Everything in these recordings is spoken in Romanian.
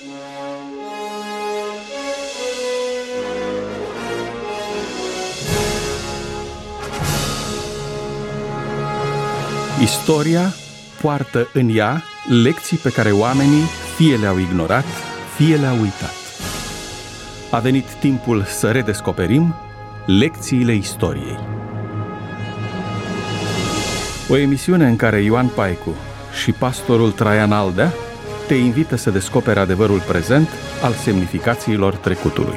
Istoria poartă în ea lecții pe care oamenii fie le-au ignorat, fie le-au uitat. A venit timpul să redescoperim lecțiile istoriei. O emisiune în care Ioan Paicu și pastorul Traian Aldea te invită să descoperi adevărul prezent al semnificațiilor trecutului.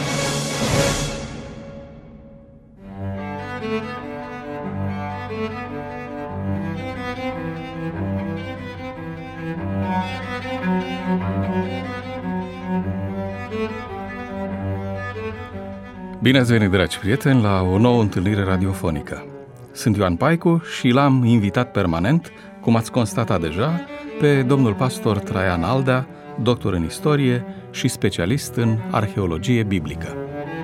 Bine ați venit, dragi prieteni, la o nouă întâlnire radiofonică. Sunt Ioan Paicu și l-am invitat permanent, cum ați constatat deja, pe domnul pastor Traian Aldea, doctor în istorie și specialist în arheologie biblică.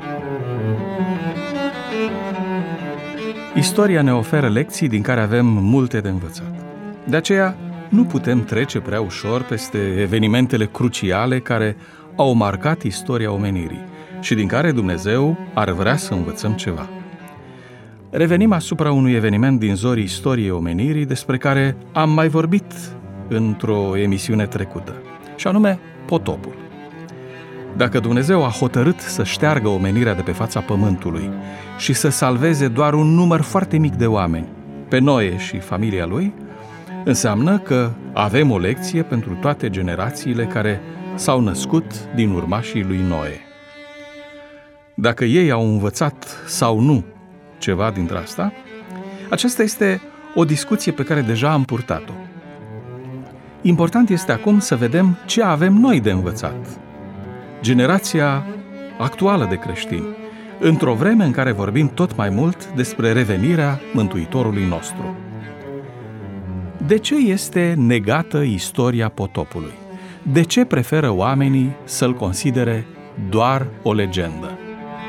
Istoria ne oferă lecții din care avem multe de învățat. De aceea, nu putem trece prea ușor peste evenimentele cruciale care au marcat istoria omenirii și din care Dumnezeu ar vrea să învățăm ceva. Revenim asupra unui eveniment din zorii istoriei omenirii despre care am mai vorbit într-o emisiune trecută, și anume potopul. Dacă Dumnezeu a hotărât să șteargă omenirea de pe fața pământului și să salveze doar un număr foarte mic de oameni, pe Noe și familia lui, înseamnă că avem o lecție pentru toate generațiile care s-au născut din urmașii lui Noe. Dacă ei au învățat sau nu ceva dintre asta, aceasta este o discuție pe care deja am purtat-o. Important este acum să vedem ce avem noi de învățat, generația actuală de creștini, într-o vreme în care vorbim tot mai mult despre revenirea Mântuitorului nostru. De ce este negată istoria potopului? De ce preferă oamenii să-l considere doar o legendă?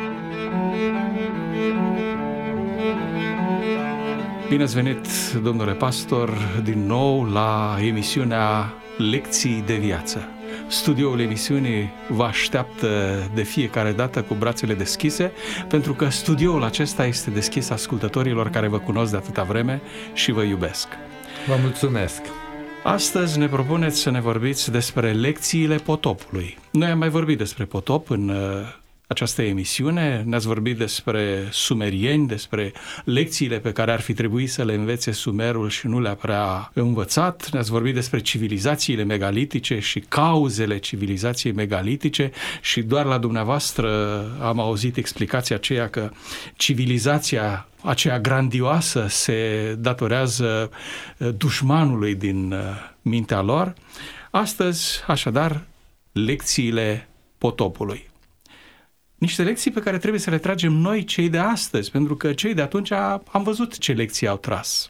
Bine ați venit, domnule pastor, din nou la emisiunea Lecții de Viață. Studioul emisiunii vă așteaptă de fiecare dată cu brațele deschise, pentru că studioul acesta este deschis ascultătorilor care vă cunosc de atâta vreme și vă iubesc. Vă mulțumesc! Astăzi ne propuneți să ne vorbiți despre lecțiile potopului. Noi am mai vorbit despre potop în această emisiune, ne-ați vorbit despre sumerieni, despre lecțiile pe care ar fi trebuit să le învețe Sumerul și nu le-a prea învățat, ne-ați vorbit despre civilizațiile megalitice și cauzele civilizației megalitice și doar la dumneavoastră am auzit explicația aceea că civilizația aceea grandioasă se datorează dușmanului din mintea lor. Astăzi, așadar, lecțiile potopului. Niște lecții pe care trebuie să le tragem noi, cei de astăzi, pentru că cei de atunci am văzut ce lecții au tras.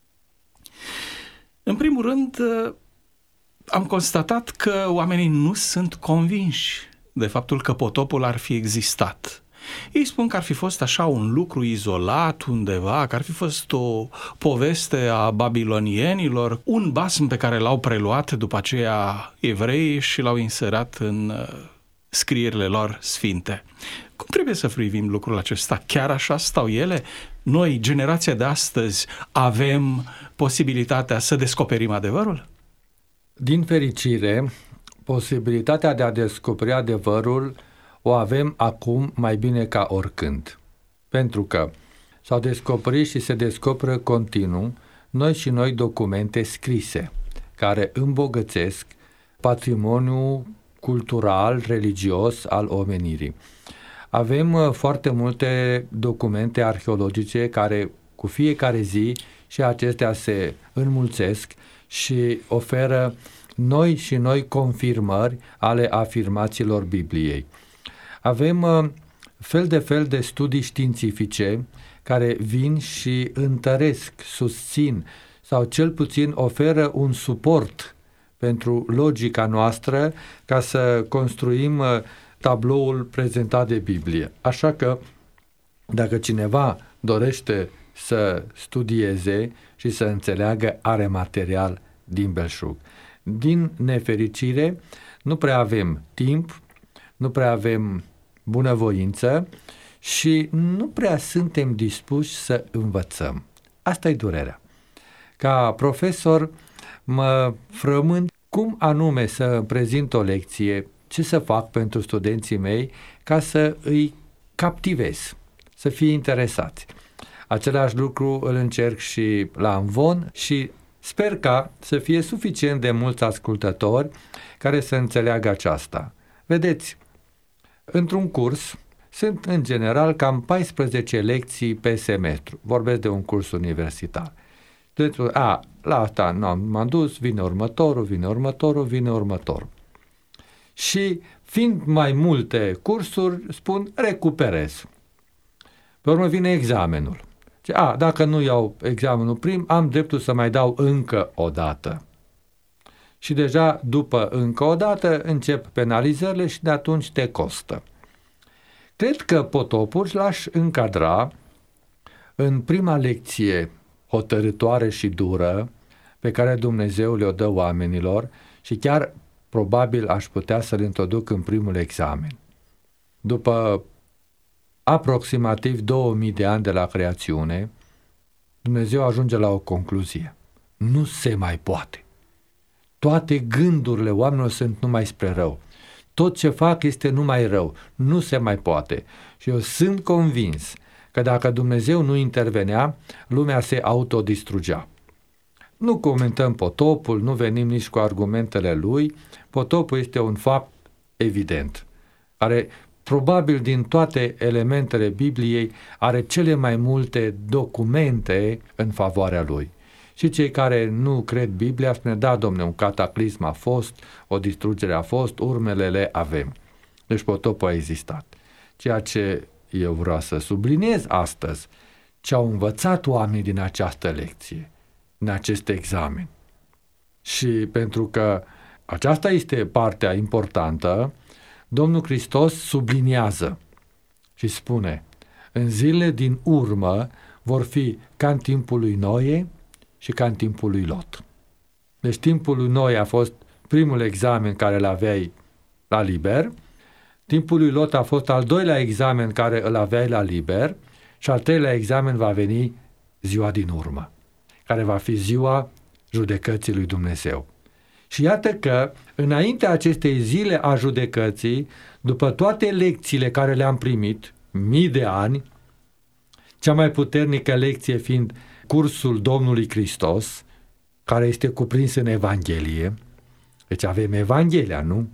În primul rând, am constatat că oamenii nu sunt convinși de faptul că potopul ar fi existat. Ei spun că ar fi fost așa un lucru izolat undeva, că ar fi fost o poveste a babilonienilor, un basm pe care l-au preluat după aceea evreii și l-au inserat în scrierile lor sfinte. Cum trebuie să privim lucrul acesta? Chiar așa stau ele? Noi, generația de astăzi, avem posibilitatea să descoperim adevărul? Din fericire, posibilitatea de a descoperi adevărul o avem acum mai bine ca oricând. Pentru că s-au descoperit și se descoperă continuu noi documente scrise care îmbogățesc patrimoniul cultural, religios al omenirii. Avem foarte multe documente arheologice care cu fiecare zi și acestea se înmulțesc și oferă noi confirmări ale afirmațiilor Bibliei. Avem fel de studii științifice care vin și întăresc, susțin sau cel puțin oferă un suport pentru logica noastră ca să construim tabloul prezentat de Biblie. Așa că dacă cineva dorește să studieze și să înțeleagă, are material din belșug. din nefericire, nu prea avem timp, nu prea avem bunăvoință și nu prea suntem dispuși să învățăm. Asta e durerea. Ca profesor mă frământ cum anume să prezint o lecție, ce să fac pentru studenții mei ca să îi captivez, să fie interesați. Același lucru îl încerc și la Amvon și sper ca să fie suficient de mulți ascultători care să înțeleagă aceasta. Vedeți, într-un curs sunt în general cam 14 lecții pe semestru. Vorbesc de un curs universitar. La asta m-am dus, vine următorul. Și fiind mai multe cursuri, spun recuperez. Pe urmă vine examenul. Dacă nu iau examenul prim, am dreptul să mai dau încă o dată. Și deja după încă o dată încep penalizările și de atunci te costă. Cred că potopul l-aș încadra în prima lecție hotărâtoare și dură pe care Dumnezeu le-o dă oamenilor și chiar probabil aș putea să-l introduc în primul examen. După aproximativ 2000 de ani de la creațiune, Dumnezeu ajunge la o concluzie. Nu se mai poate. Toate gândurile oamenilor sunt numai spre rău. Tot ce fac este numai rău. Nu se mai poate. Și eu sunt convins că dacă Dumnezeu nu intervenea, lumea se autodistrugea. Nu comentăm potopul, nu venim nici cu argumentele lui. Potopul este un fapt evident, care probabil din toate elementele Bibliei are cele mai multe documente în favoarea lui. Și cei care nu cred Biblia spune, da, domne, un cataclism a fost, o distrugere a fost, urmele le avem. Deci potopul a existat. Ceea ce eu vreau să subliniez astăzi, ce au învățat oamenii din această lecție, în acest examen. Și pentru că aceasta este partea importantă, Domnul Hristos subliniază și spune, în zilele din urmă vor fi ca în timpul lui Noe și ca în timpul lui Lot. Deci timpul lui Noe a fost primul examen care îl aveai la liber, timpul lui Lot a fost al doilea examen care îl aveai la liber și al treilea examen va veni ziua din urmă, care va fi ziua judecății lui Dumnezeu. Și iată că, înaintea acestei zile a judecății, după toate lecțiile care le-am primit, mii de ani, cea mai puternică lecție fiind cursul Domnului Hristos, care este cuprins în Evanghelie. Deci avem Evanghelia, nu?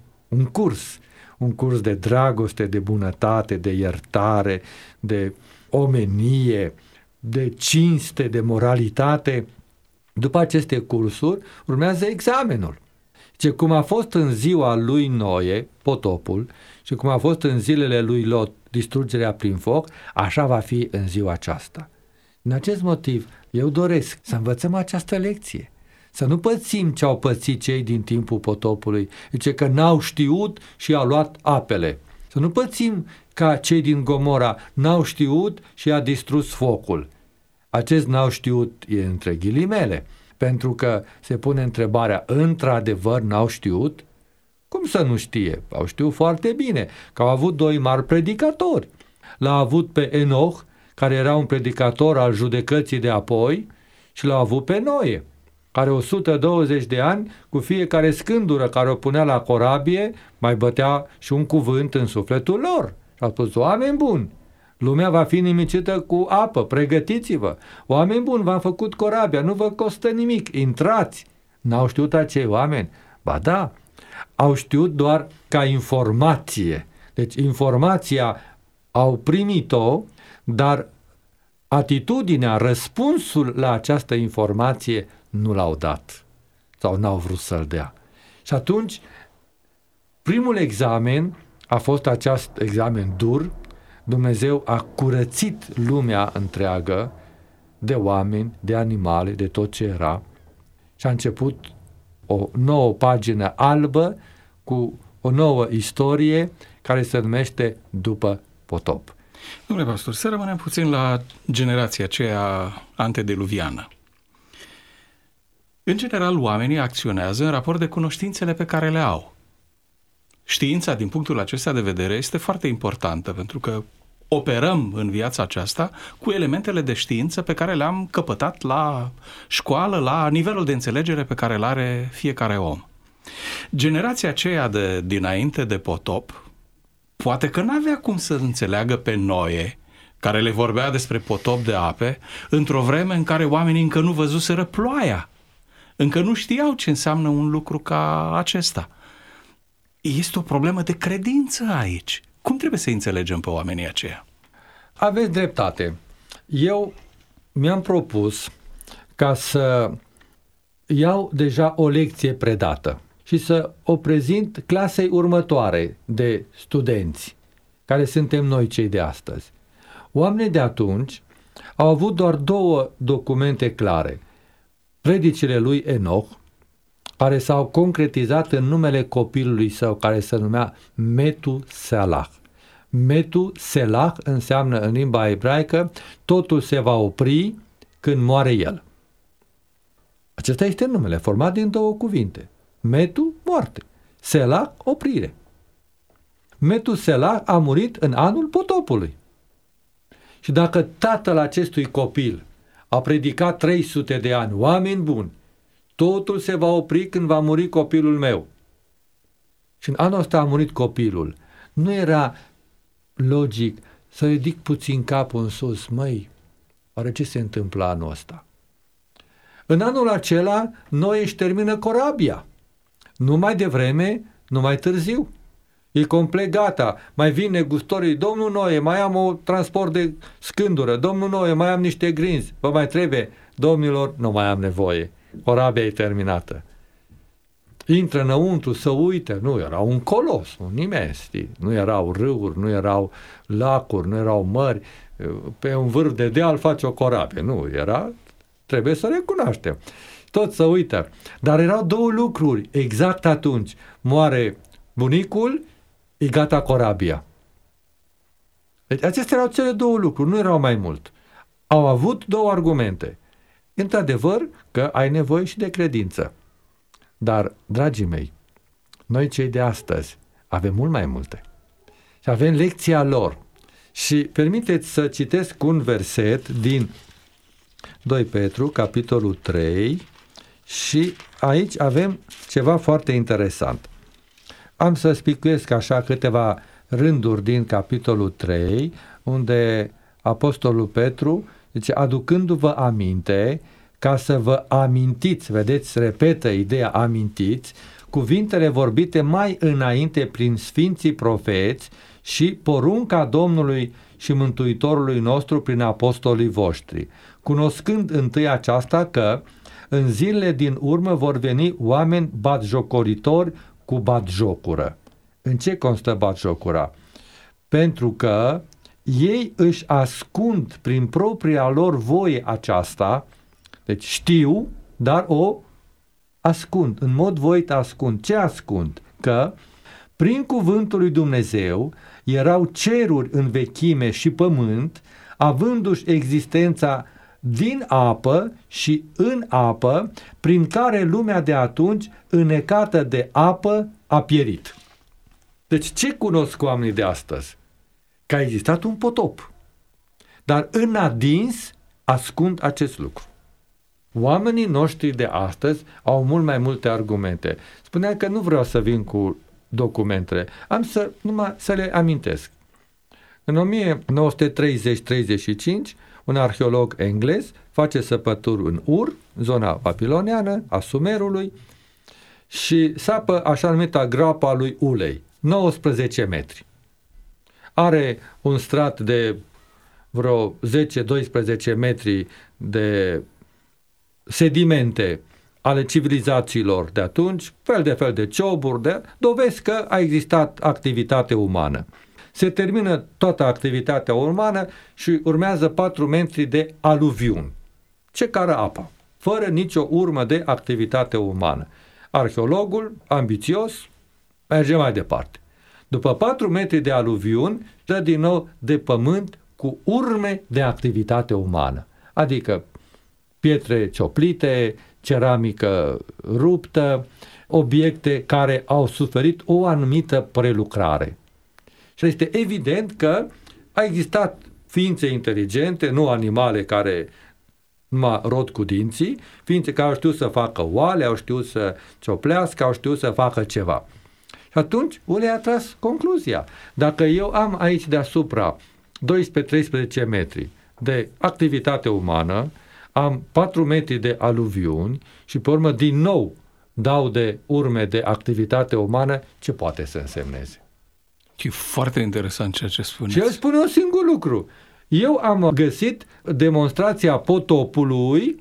Un curs de dragoste, de bunătate, de iertare, de omenie, de cinste, de moralitate. După aceste cursuri urmează examenul. Ce cum a fost în ziua lui Noe, potopul, și cum a fost în zilele lui Lot, distrugerea prin foc, așa va fi în ziua aceasta. Din acest motiv, eu doresc să învățăm această lecție. Să nu pățim ce au pățit cei din timpul potopului, zice că n-au știut și au luat apele. Să nu pățim ca cei din Gomora n-au știut și a distrus focul. Acest n-au știut e între ghilimele, pentru că se pune întrebarea, într-adevăr n-au știut? Cum să nu știe? Au știut foarte bine că au avut doi mari predicatori. L-a avut pe Enoch, care era un predicator al judecății de apoi, și l-a avut pe Noe, care 120 de ani, cu fiecare scândură care o punea la corabie, mai bătea și un cuvânt în sufletul lor. Și a spus, oameni buni, lumea va fi nimicită cu apă, pregătiți-vă. Oameni buni, v-am făcut corabia, nu vă costă nimic, intrați. N-au știut acei oameni? Ba da, au știut doar ca informație. Deci informația au primit-o, dar atitudinea, răspunsul la această informație nu l-au dat sau n-au vrut să-l dea. Și atunci, primul examen a fost acest examen dur. Dumnezeu a curățit lumea întreagă de oameni, de animale, de tot ce era și a început o nouă pagină albă cu o nouă istorie care se numește După potop. Domnule pastor, să rămânem puțin la generația aceea antediluviană. În general, oamenii acționează în raport de cunoștințele pe care le au. Știința, din punctul acesta de vedere, este foarte importantă, pentru că operăm în viața aceasta cu elementele de știință pe care le-am căpătat la școală, la nivelul de înțelegere pe care îl are fiecare om. Generația aceea de dinainte de potop poate că n-avea cum să înțeleagă pe Noe, care le vorbea despre potop de ape, într-o vreme în care oamenii încă nu văzuseră ploaia, încă nu știau ce înseamnă un lucru ca acesta. Este o problemă de credință aici. Cum trebuie să înțelegem pe oamenii aceia? Aveți dreptate. Eu mi-am propus ca să iau deja o lecție predată și să o prezint clasei următoare de studenți, care suntem noi cei de astăzi. Oamenii de atunci au avut doar două documente clare. Predicile lui Enoch, care s-au concretizat în numele copilului său, care se numea Metuselah. Metuselah înseamnă în limba ebraică totul se va opri când moare el. Acesta este numele, format din două cuvinte. Metu, moarte. Selah, oprire. Metuselah a murit în anul potopului. Și dacă tatăl acestui copil a predicat 300 de ani, oameni buni, totul se va opri când va muri copilul meu. Și în anul ăsta a murit copilul. Nu era logic să ridic puțin capul în sus, măi, oare ce se întâmplă anul ăsta? În anul acela, Noe își termină corabia. Nu mai devreme, nu mai târziu. E complet gata. Mai vin negustorii, domnul Noe, mai am o transport de scândură, domnul Noe, mai am niște grinzi, vă mai trebuie? Domnilor, nu mai am nevoie. Corabia e terminată. Intră înăuntru să uite, nu era un colos, un imens, nu erau râuri, nu erau lacuri, nu erau mări, pe un vârf de deal face o corabie, nu, era, trebuie să recunoaștem. Tot să uită. Dar erau două lucruri, exact atunci, moare bunicul, e gata corabia. Deci acestea erau cele două lucruri, nu erau mai mult. Au avut două argumente. Într-adevăr că ai nevoie și de credință. Dar, dragii mei, noi cei de astăzi avem mult mai multe. Și avem lecția lor. Și permiteți să citesc un verset din 2 Petru, capitolul 3, și aici avem ceva foarte interesant. Am să spicuiesc așa câteva rânduri din capitolul 3, unde apostolul Petru zice, aducându-vă aminte, ca să vă amintiți, vedeți, repetă ideea amintiți, cuvintele vorbite mai înainte prin sfinții profeți și porunca Domnului și Mântuitorului nostru prin apostolii voștri, cunoscând întâi aceasta că în zilele din urmă vor veni oameni batjocoritori cu batjocură. În ce constă batjocura? Pentru că ei își ascund prin propria lor voie aceasta, deci știu, dar o ascund, în mod voit ascund. Ce ascund? Că prin cuvântul lui Dumnezeu erau ceruri în vechime și pământ, avându-și existența din apă și în apă, prin care lumea de atunci, înnecată de apă, a pierit. Deci ce cunosc oamenii de astăzi? Că a existat un potop. Dar în adins ascund acest lucru. Oamenii noștri de astăzi au mult mai multe argumente. Spuneam că nu vreau să vin cu documentele, am numai să le amintesc. În 1930-35, un arheolog englez face săpături în Ur, zona babiloniană, a Sumerului, și sapă așa numita groapa lui Ulei, 19 metri. Are un strat de vreo 10-12 metri de sedimente ale civilizațiilor de atunci, fel de cioburi, dovezi că a existat activitate umană. Se termină toată activitatea umană și urmează 4 metri de aluviuni. Ce cară apa, fără nicio urmă de activitate umană. Arheologul, ambițios, merge mai departe. După 4 metri de aluviuni, dă din nou de pământ cu urme de activitate umană. Adică pietre cioplite, ceramică ruptă, obiecte care au suferit o anumită prelucrare. Și este evident că a existat ființe inteligente, nu animale care numai rod cu dinții, ființe care au știut să facă oale, au știut să cioplească, au știut să facă ceva. Și atunci Ulei a tras concluzia. Dacă eu am aici deasupra 12-13 metri de activitate umană, am 4 metri de aluviuni și pe urmă din nou dau de urme de activitate umană, ce poate să însemneze? E foarte interesant ceea ce spuneți. Și el spune un singur lucru. Eu am găsit demonstrația potopului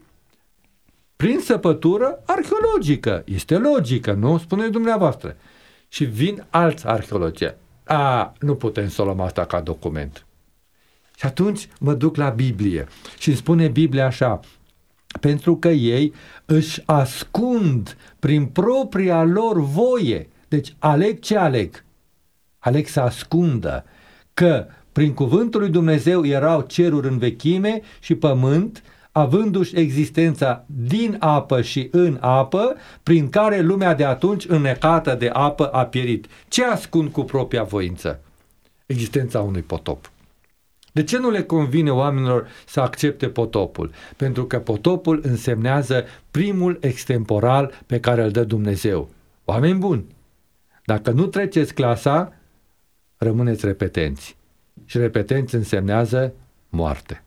prin săpătură arheologică. Este logică, nu? Spuneți dumneavoastră. Și vin alți arheologi. Nu putem să o luăm asta ca document. Și atunci mă duc la Biblie și îmi spune Biblia așa: pentru că ei își ascund prin propria lor voie. Deci aleg ce aleg? Aleg să ascundă că prin cuvântul lui Dumnezeu erau ceruri în vechime și pământ, avându-și existența din apă și în apă, prin care lumea de atunci, înnecată de apă, a pierit. Ce ascund cu propria voință? Existența unui potop. De ce nu le convine oamenilor să accepte potopul? Pentru că potopul însemnează primul extemporal pe care îl dă Dumnezeu. Oameni buni, dacă nu treceți clasa, rămâneți repetenți. Și repetenți însemnează moarte.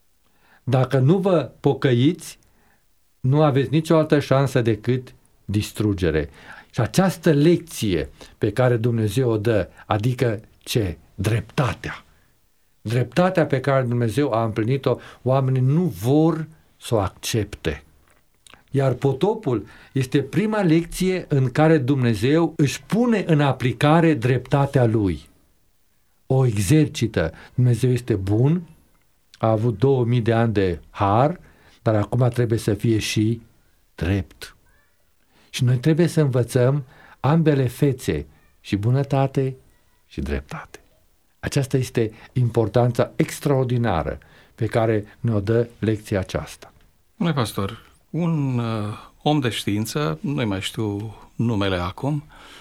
Dacă nu vă pocăiți, nu aveți nicio altă șansă decât distrugere. Și această lecție pe care Dumnezeu o dă, adică ce? Dreptatea. Dreptatea pe care Dumnezeu a împlinit-o, oamenii nu vor să o accepte. Iar potopul este prima lecție în care Dumnezeu își pune în aplicare dreptatea Lui. O exercită. Dumnezeu este bun, a avut 2000 de ani de har, dar acum trebuie să fie și drept. Și noi trebuie să învățăm ambele fețe, și bunătate și dreptate. Aceasta este importanța extraordinară pe care ne-o dă lecția aceasta. Domnule pastor, un om de știință, nu mai știu numele acum,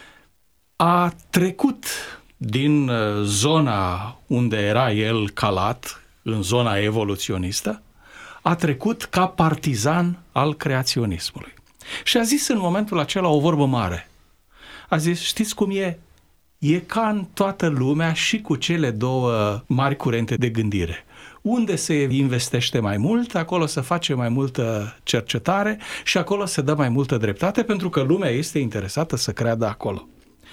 a trecut din zona unde era el calat, în zona evoluționistă, a trecut ca partizan al creaționismului. Și a zis în momentul acela o vorbă mare. A zis, știți cum e? E ca în toată lumea și cu cele două mari curente de gândire. Unde se investește mai mult, acolo se face mai multă cercetare și acolo se dă mai multă dreptate, pentru că lumea este interesată să creadă acolo.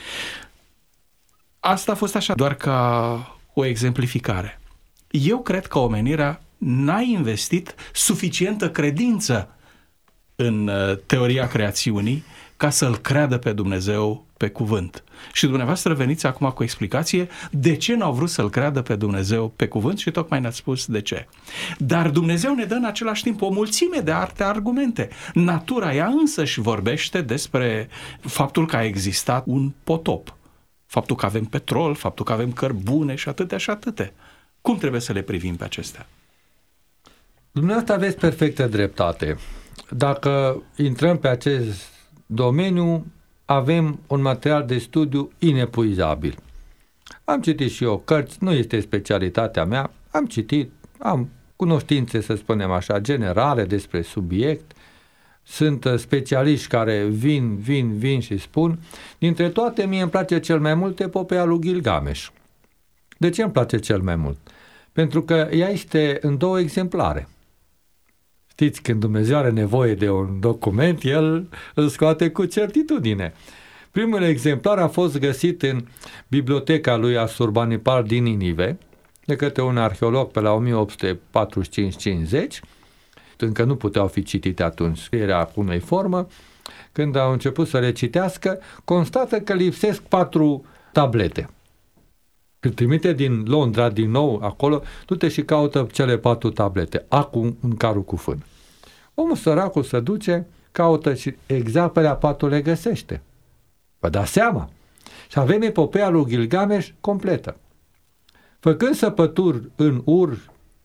Asta a fost așa, doar ca o exemplificare. Eu cred că omenirea n-a investit suficientă credință în teoria creațiunii ca să-L creadă pe Dumnezeu pe cuvânt. Și dumneavoastră veniți acum cu o explicație de ce n-au vrut să-L creadă pe Dumnezeu pe cuvânt și tocmai ne-ați spus de ce. Dar Dumnezeu ne dă în același timp o mulțime de alte argumente. Natura ea însăși vorbește despre faptul că a existat un potop. Faptul că avem petrol, faptul că avem cărbune și atâtea și atâtea. Cum trebuie să le privim pe acestea? Dumneavoastră aveți perfectă dreptate. Dacă intrăm pe acest domeniu, avem un material de studiu inepuizabil. Am citit și eu cărți, nu este specialitatea mea, am citit, am cunoștințe, să spunem așa, generale despre subiect, sunt specialiști care vin și spun. Dintre toate, mie îmi place cel mai mult epopeea lui Gilgamesh. De ce îmi place cel mai mult? Pentru că ea este în 2 exemplare. Știți, când Dumnezeu are nevoie de un document, El îl scoate cu certitudine. Primul exemplar a fost găsit în biblioteca lui Asurbanipal din Ninive, de către un arheolog pe la 1845-50, încă nu puteau fi citite atunci, era cu unei formă. Când au început să le citească, constată că lipsesc 4 tablete. Când trimite din Londra din nou acolo, du-te și caută cele 4 tablete, acum în carul cu fân. Omul săracul se duce, caută și exact pe la 4 le găsește. Vă dați seama? Și avem epopeea lui Gilgamesh completă. Făcând săpături în Ur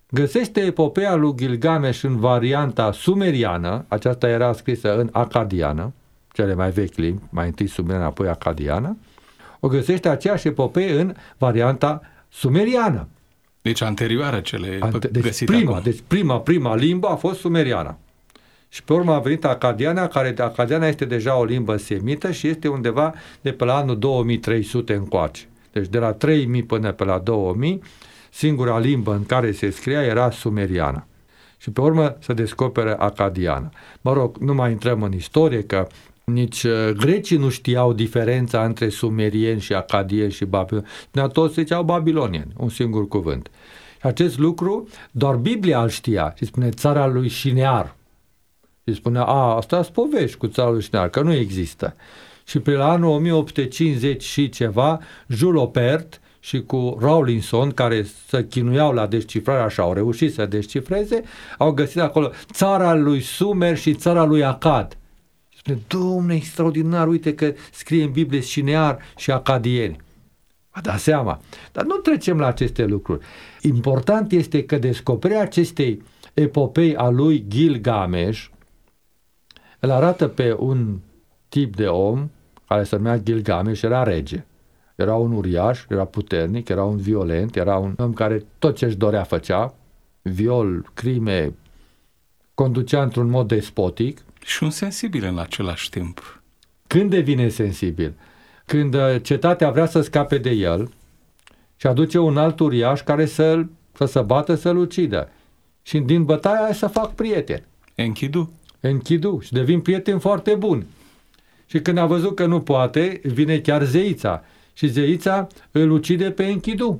găsește epopeea lui Gilgamesh în varianta sumeriană, aceasta era scrisă în acadiană, cele mai vechi limbi, mai întâi sumeriană, apoi acadiană, o găsește aceeași epopee în varianta sumeriană. Deci anterioară cele găsite acum. Deci prima limbă a fost sumeriana. Și pe urmă a venit acadiana, care acadiana este deja o limbă semită și este undeva de pe la anul 2300 încoace. Deci de la 3000 până pe la 2000, singura limbă în care se scria era sumeriana. Și pe urmă se descoperă acadiana. Mă rog, nu mai intrăm în istorie, că nici grecii nu știau diferența între sumerieni și acadieni și babilonieni. Toți ziceau babilonieni, un singur cuvânt. Și acest lucru doar Biblia îl știa și spune țara lui Șinear. Și spunea, asta îți povești cu țara lui Șinear, că nu există. Și pe la anul 1850 și ceva, Jules Opert și cu Rawlinson, care se chinuiau la descifrare, așa au reușit să descifreze, au găsit acolo țara lui Sumer și țara lui Acad. Și spune, Doamne, extraordinar, uite că scrie în Biblie Șinear și acadieni. Vă dați seama. Dar nu trecem la aceste lucruri. Important este că descoperirea acestei epopei a lui Gilgamesh îl arată pe un tip de om care se numea Gilgamesh, era rege. Era un uriaș, era puternic, era un violent, era un om care tot ce își dorea făcea, viol, crime, conducea într-un mod despotic. Și un sensibil în același timp. Când devine sensibil? Când cetatea vrea să scape de el și aduce un alt uriaș care să se bată, să-l ucidă. Și din bătaia aia să fac prieteni. Enkidu și devin prieteni foarte buni. Și când a văzut că nu poate, vine chiar zeița. Și zeița îl ucide pe Enkidu.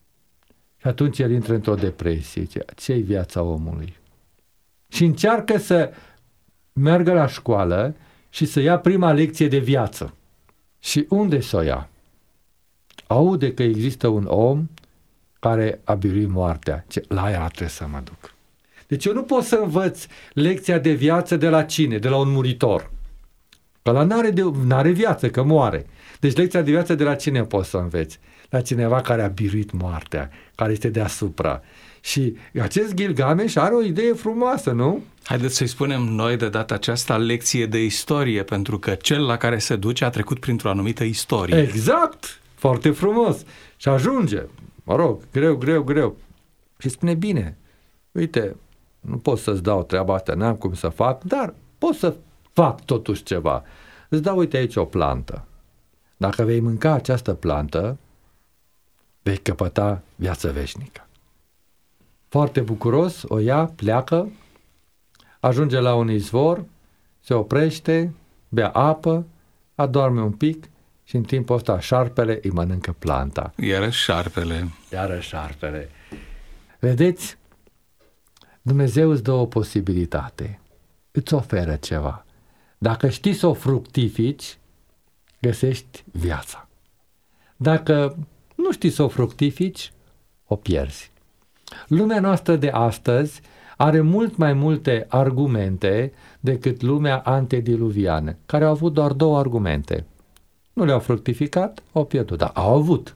Și atunci el intră într-o depresie. Ce-i viața omului? Și încearcă să meargă la școală și să ia prima lecție de viață. Și unde să o ia? Aude că există un om care a biruit moartea. La ea trebuie să mă duc. Deci eu nu pot să învăț lecția de viață de la cine? De la un muritor. Că ăla n-are viață, că moare. Deci lecția de viață de la cine poți să înveți? La cineva care a biruit moartea, care este deasupra. Și acest Gilgamesh are o idee frumoasă, nu? Haideți să-i spunem noi de data aceasta lecție de istorie, pentru că cel la care se duce a trecut printr-o anumită istorie. Exact! Foarte frumos. Și ajunge, mă rog, greu. Și spune, bine, uite, nu pot să-ți dau treaba asta, n-am cum să fac, dar pot să fac totuși ceva. Îți dau, uite aici o plantă. Dacă vei mânca această plantă, vei căpăta viață veșnică. Foarte bucuros, o ia, pleacă, ajunge la un izvor, se oprește, bea apă, adorme un pic și în timpul ăsta șarpele îi mănâncă planta. Iarăși șarpele. Vedeți? Dumnezeu îți dă o posibilitate, îți oferă ceva. Dacă știi să o fructifici, găsești viața. Dacă nu știi să o fructifici, o pierzi. Lumea noastră de astăzi are mult mai multe argumente decât lumea antediluviană, care au avut doar 2 argumente. Nu le-au fructificat, au pierdut, dar au avut.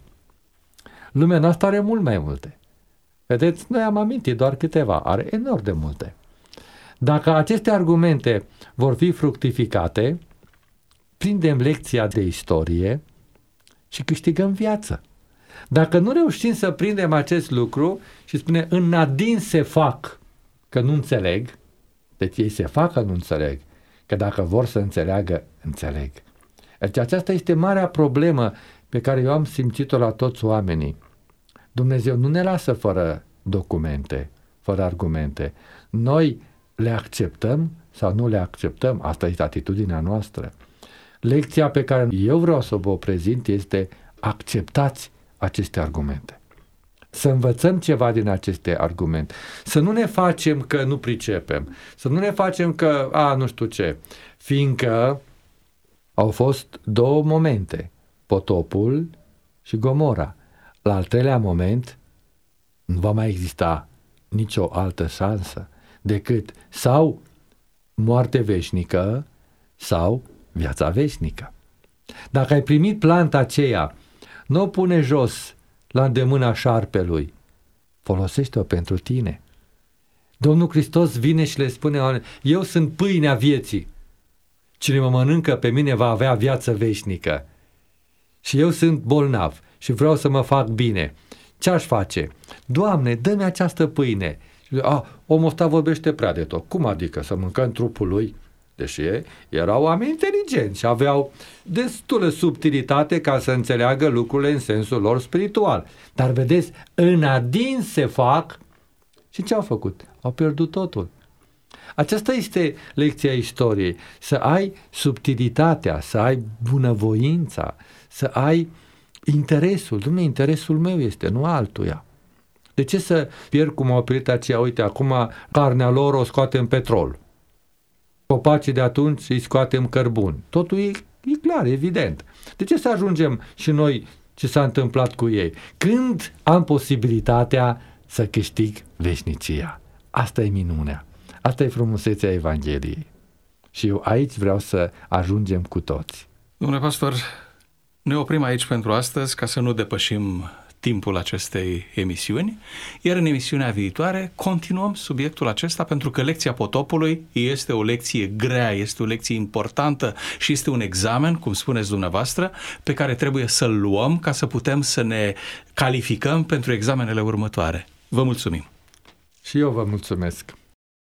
Lumea noastră are mult mai multe. Vedeți, noi am amintit doar câteva, are enorm de multe. Dacă aceste argumente vor fi fructificate, prindem lecția de istorie și câștigăm viață. Dacă nu reușim să prindem acest lucru și spune în nadin se fac că nu înțeleg, deci ei se fac că nu înțeleg, că dacă vor să înțeleagă, înțeleg. Deci aceasta este marea problemă pe care eu am simțit-o la toți oamenii. Dumnezeu nu ne lasă fără documente, fără argumente. Noi le acceptăm sau nu le acceptăm, asta este atitudinea noastră. Lecția pe care eu vreau să vă prezint este acceptați aceste argumente. Să învățăm ceva din aceste argumente. Să nu ne facem că nu pricepem. Să nu ne facem că, nu știu ce. Fiindcă au fost 2 momente. Potopul și Gomora. La al 3-lea moment nu va mai exista nicio altă șansă decât sau moarte veșnică sau viața veșnică. Dacă ai primit planta aceea, nu o pune jos la îndemâna șarpelui, Folosește-o pentru tine. Domnul Hristos vine și le spune: eu sunt pâinea vieții. Cine mă mănâncă pe mine va avea viață veșnică. Și eu sunt bolnav și vreau să mă fac bine. Ce aș face? Doamne, dă-mi această pâine. Omul ăsta vorbește prea de tot. Cum adică să mâncăm trupul lui? Deși erau oameni inteligenți și aveau destulă subtilitate ca să înțeleagă lucrurile în sensul lor spiritual. Dar vedeți, în adins se fac. Și ce au făcut? Au pierdut totul. Aceasta este lecția istoriei. Să ai subtilitatea, să ai bunăvoința, să ai interesul. Dumnezeu, interesul meu este, nu altuia. De ce să pierd cum au pierdut aceia? Uite, acum carnea lor o scoatem petrol. Copacii de atunci îi scoatem cărbuni. Totul e clar, evident. De ce să ajungem și noi ce s-a întâmplat cu ei? Când am posibilitatea să câștig veșnicia. Asta e minunea. Asta e frumusețea Evangheliei. Și eu aici vreau să ajungem cu toți. Domnule pastor, ne oprim aici pentru astăzi ca să nu depășim timpul acestei emisiuni, iar în emisiunea viitoare continuăm subiectul acesta, pentru că lecția potopului este o lecție grea, este o lecție importantă și este un examen, cum spuneți dumneavoastră, pe care trebuie să-l luăm ca să putem să ne calificăm pentru examenele următoare. Vă mulțumim! Și eu vă mulțumesc!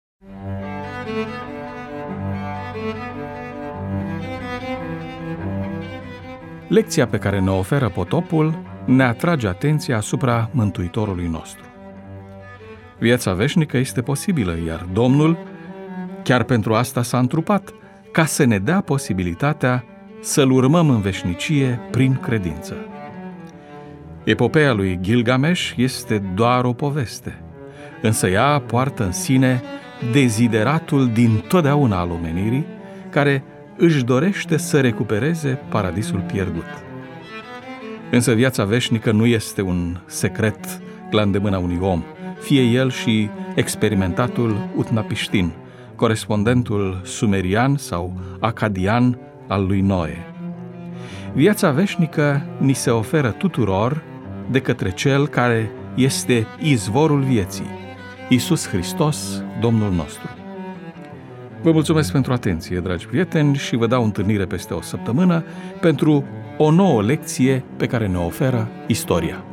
Lecția pe care ne oferă potopul ne atrage atenția asupra Mântuitorului nostru. Viața veșnică este posibilă, iar Domnul chiar pentru asta s-a întrupat, ca să ne dea posibilitatea să-L urmăm în veșnicie prin credință. Epopeea lui Gilgamesh este doar o poveste, însă ea poartă în sine dezideratul din totdeauna al omenirii, care își dorește să recupereze paradisul pierdut. Însă viața veșnică nu este un secret la îndemâna unui om, fie el și experimentatul Utnapishtim, corespondentul sumerian sau acadian al lui Noe. Viața veșnică ni se oferă tuturor de către Cel care este izvorul vieții, Iisus Hristos, Domnul nostru. Vă mulțumesc pentru atenție, dragi prieteni, și vă dau întâlnire peste o săptămână pentru o nouă lecție pe care ne oferă istoria.